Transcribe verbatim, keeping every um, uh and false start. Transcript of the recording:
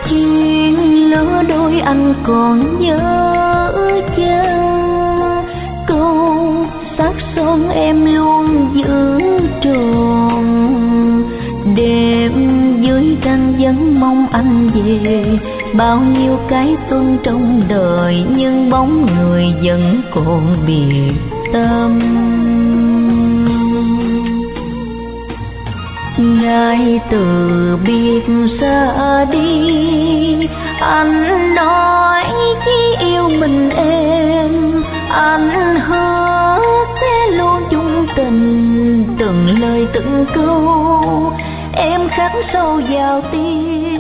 chuyện lứa đôi anh còn nhớ chăng? Câu sắc son em luôn giữ tròn, đêm dưới trăng vẫn mong anh về. Bao nhiêu cái xuân trong đời nhưng bóng người vẫn còn biệt tâm. Ngày từ biệt xa đi, anh nói chỉ yêu mình em. Anh hứa sẽ luôn chung tình, từng lời từng câu em khắc sâu vào tim.